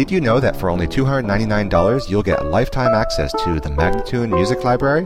Did you know that for only $299 you'll get lifetime access to the Magnatune Music Library?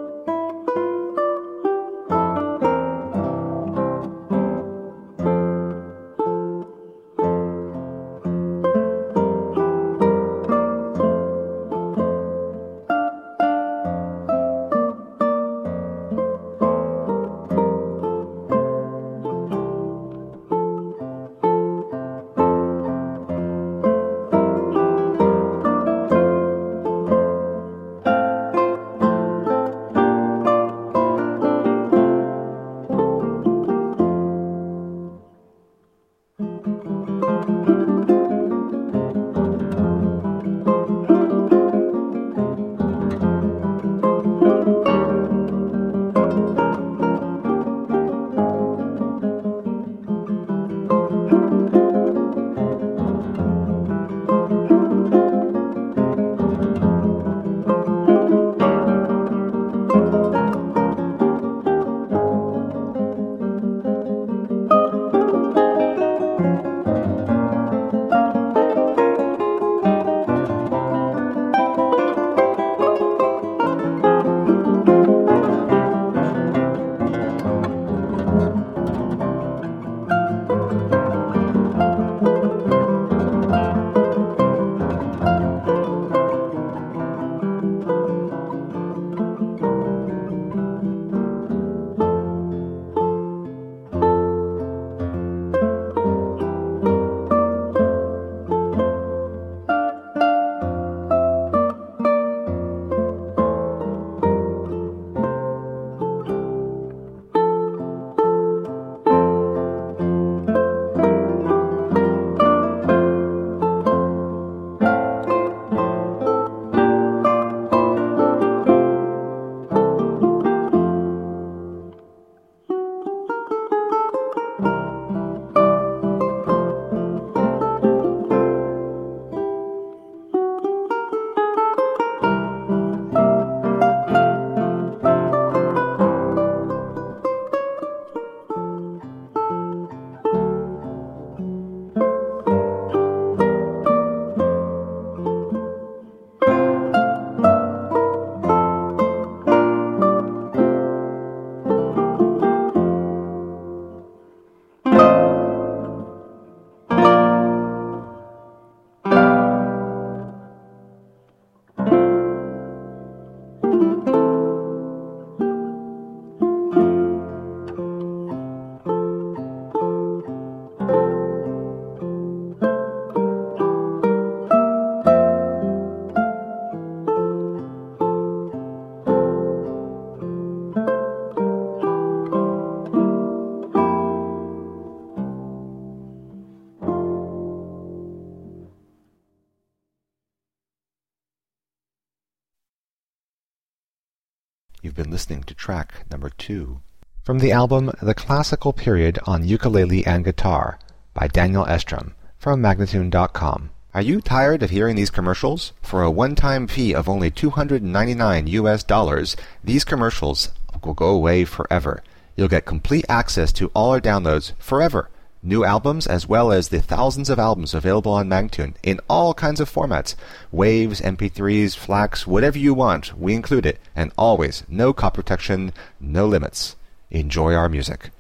You've been listening to track number 2 from the album The Classical Period on Ukulele and Guitar by Daniel Estrom from Magnatune.com. Are you tired of hearing these commercials? For a one-time fee of only $299, these commercials will go away forever. You'll get complete access to all our downloads forever. New albums as well as the thousands of albums available on Magnatune in all kinds of formats. Waves, MP3s, FLACs, whatever you want, we include it. And always, no copy protection, no limits. Enjoy our music.